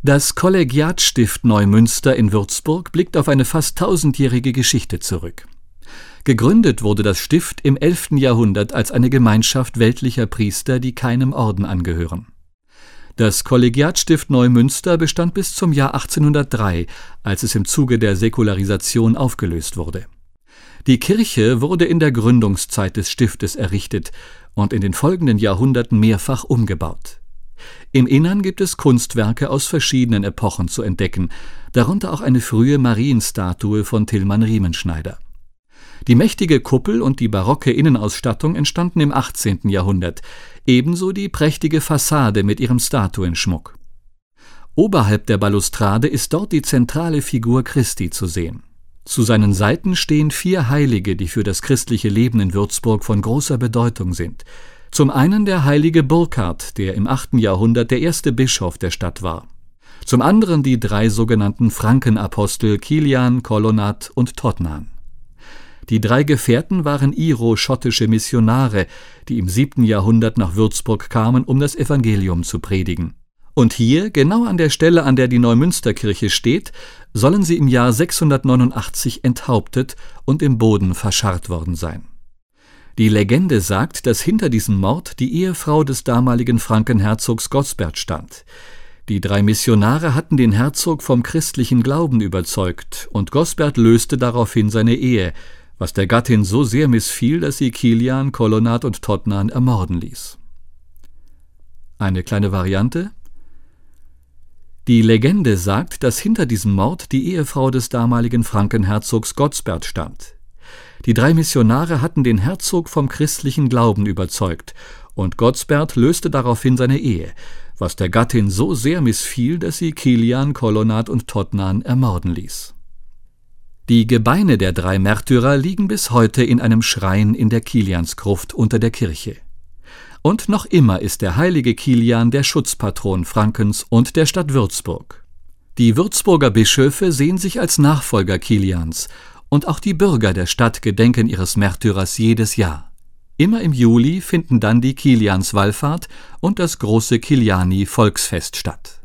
Das Kollegiatstift Neumünster in Würzburg blickt auf eine fast 1000-jährige Geschichte zurück. Gegründet wurde das Stift im 11. Jahrhundert als eine Gemeinschaft weltlicher Priester, die keinem Orden angehören. Das Kollegiatstift Neumünster bestand bis zum Jahr 1803, als es im Zuge der Säkularisation aufgelöst wurde. Die Kirche wurde in der Gründungszeit des Stiftes errichtet und in den folgenden Jahrhunderten mehrfach umgebaut. Im Innern gibt es Kunstwerke aus verschiedenen Epochen zu entdecken, darunter auch eine frühe Marienstatue von Tilman Riemenschneider. Die mächtige Kuppel und die barocke Innenausstattung entstanden im 18. Jahrhundert, ebenso die prächtige Fassade mit ihrem Statuenschmuck. Oberhalb der Balustrade ist dort die zentrale Figur Christi zu sehen. Zu seinen Seiten stehen 4 Heilige, die für das christliche Leben in Würzburg von großer Bedeutung sind. Zum einen der heilige Burkhard, der im 8. Jahrhundert der erste Bischof der Stadt war. Zum anderen die 3 sogenannten Frankenapostel Kilian, Colonat und Todtnan. Die 3 Gefährten waren iro-schottische Missionare, die im 7. Jahrhundert nach Würzburg kamen, um das Evangelium zu predigen. Und hier, genau an der Stelle, an der die Neumünsterkirche steht, sollen sie im Jahr 689 enthauptet und im Boden verscharrt worden sein. Die Legende sagt, dass hinter diesem Mord die Ehefrau des damaligen Frankenherzogs Gosbert stand. Die 3 Missionare hatten den Herzog vom christlichen Glauben überzeugt, und Gosbert löste daraufhin seine Ehe, was der Gattin so sehr missfiel, dass sie Kilian, Colonat und Todtnan ermorden ließ. Eine kleine Variante: Die Legende sagt, dass hinter diesem Mord die Ehefrau des damaligen Frankenherzogs Gosbert stand. Die 3 Missionare hatten den Herzog vom christlichen Glauben überzeugt, und Gosbert löste daraufhin seine Ehe, was der Gattin so sehr missfiel, dass sie Kilian, Colonat und Todtnan ermorden ließ. Die Gebeine der 3 Märtyrer liegen bis heute in einem Schrein in der Kiliansgruft unter der Kirche. Und noch immer ist der heilige Kilian der Schutzpatron Frankens und der Stadt Würzburg. Die Würzburger Bischöfe sehen sich als Nachfolger Kilians, und auch die Bürger der Stadt gedenken ihres Märtyrers jedes Jahr. Immer im Juli finden dann die Kilianswallfahrt und das große Kiliani-Volksfest statt.